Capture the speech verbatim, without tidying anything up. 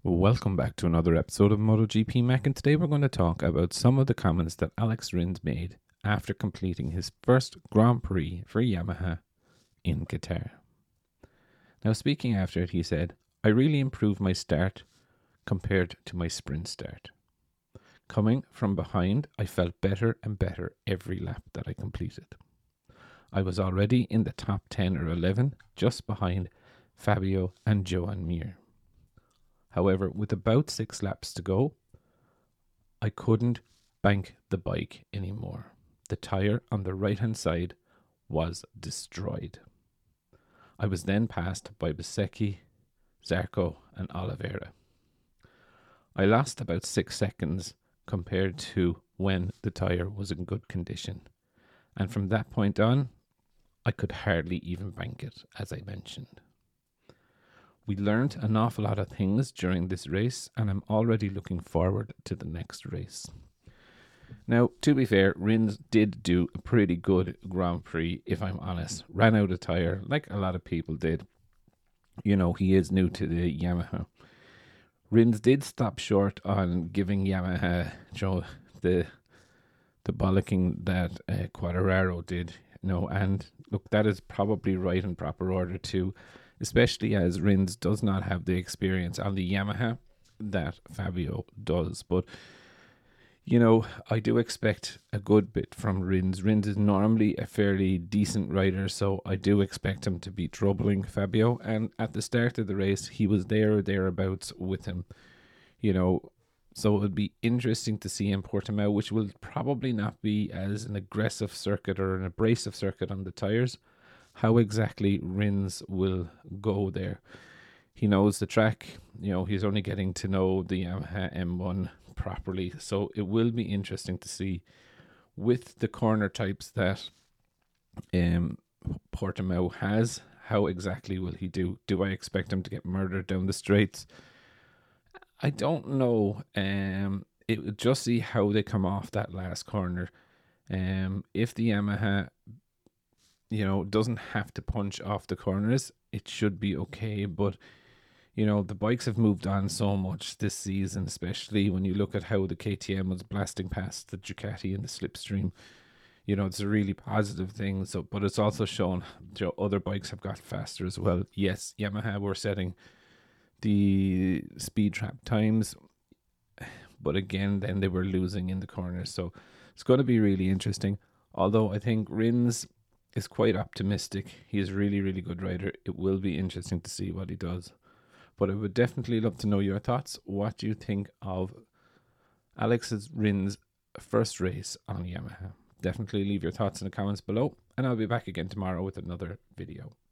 Welcome back to another episode of MotoGP Mac, and today we're going to talk about some of the comments that Alex Rins made after completing his first Grand Prix for Yamaha in Qatar. Now, speaking after it, he said, "I really improved my start compared to my sprint start. Coming from behind, I felt better and better every lap that I completed. I was already in the top ten or eleven, just behind Fabio and Joan Mir. However, with about six laps to go, I couldn't bank the bike anymore. The tyre on the right-hand side was destroyed. I was then passed by Bezzecchi, Zarco and Oliveira. I lost about six seconds compared to when the tyre was in good condition. And from that point on, I could hardly even bank it, as I mentioned. We learned an awful lot of things during this race, and I'm already looking forward to the next race." Now, to be fair, Rins did do a pretty good Grand Prix, if I'm honest. Ran out of tyre, like a lot of people did. You know, he is new to the Yamaha. Rins did stop short on giving Yamaha, you know, the the bollocking that uh, Quartararo did. You know, and look, that is probably right and proper order too, especially as Rins does not have the experience on the Yamaha that Fabio does. But, you know, I do expect a good bit from Rins. Rins is normally a fairly decent rider, so I do expect him to be troubling Fabio. And at the start of the race, he was there or thereabouts with him, you know. So it would be interesting to see in Portimao, which will probably not be as an aggressive circuit or an abrasive circuit on the tyres, how exactly Rins will go there. He knows the track, you know, he's only getting to know the Yamaha M one properly, so it will be interesting to see with the corner types that um, Portimao has, how exactly will he do? Do I expect him to get murdered down the straights? I don't know. Um, it would just see how they come off that last corner. Um, if the Yamaha, you know, doesn't have to punch off the corners, it should be okay. But, you know, the bikes have moved on so much this season, especially when you look at how the K T M was blasting past the Ducati in the slipstream. You know, it's a really positive thing. So, but it's also shown, you know, other bikes have got faster as well. Yes, Yamaha were setting the speed trap times, but again, then they were losing in the corners. So it's going to be really interesting. Although I think Rins is quite optimistic. He is really, really good rider. It will be interesting to see what he does. But I would definitely love to know your thoughts. What do you think of Alex Rins' first race on Yamaha? Definitely leave your thoughts in the comments below, and I'll be back again tomorrow with another video.